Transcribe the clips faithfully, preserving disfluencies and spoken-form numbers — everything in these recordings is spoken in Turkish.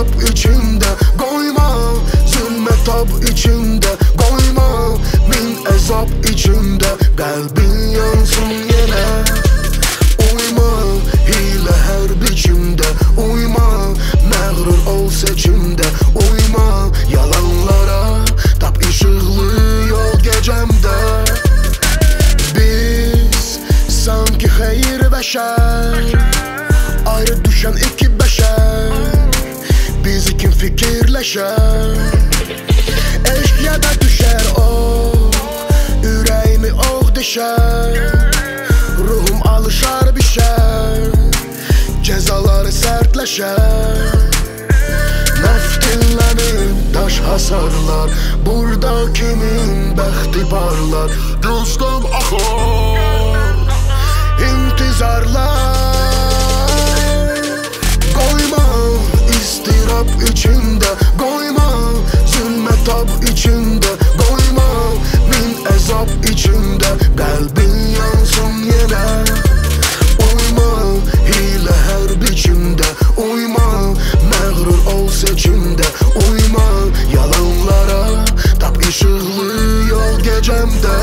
ıstırap içinde koyma, zulme tab içinde koyma, min ezap içinde kalbin yansın yine. Uyma hile her biçimde, uyma məğrur ol seçimde, uyma yalanlara, tap ışıklı yol gecemde. Biz sanki xeyir beşer, ayrı düşen iki beşer, biz kim fikirleşer. Eşk ya da düşer ok, yüreğimi ok düşer, ruhum alışar bişer, cezaları sertleşer. Neftinlenip taş hasarlar, burada kimin bəxti parlar. Gözdən axar intizarlar. Koyma istirap içinde, koyma zulme tab içinde, koyma min ezap içinde kalbin yansın yine. Uyma hile her biçimde, uyma məğrur ol seçimde, uyma yalanlara, tap ışıklı yol gecemde.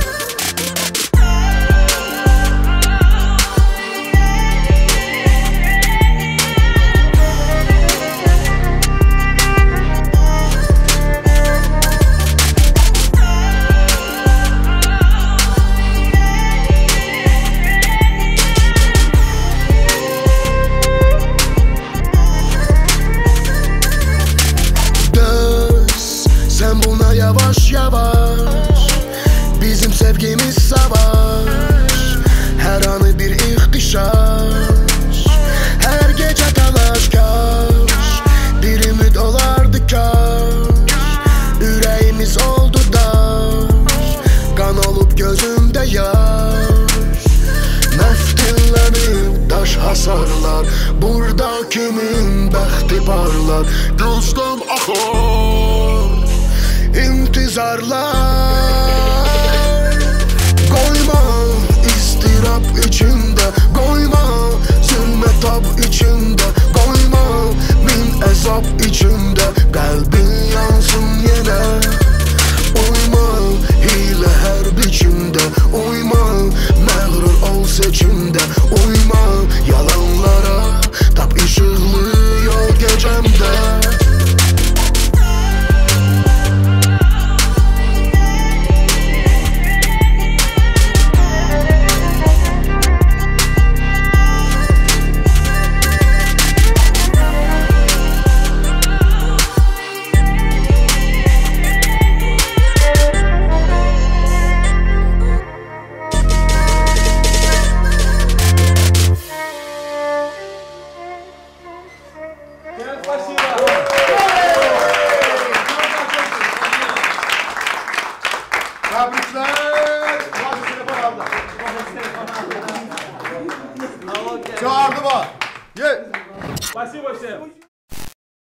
Sen buna yavaş yavaş, bizim sevgimiz savaş, her anı bir ihtişaş, her gece talaş kaş, bir ümit olardı kaş, yüreğimiz oldu daş, kan olup gözümde yaş. Neftinlenip taş hasarlar, burada kimin bəxti parlar. Gözdən axar intizarlar.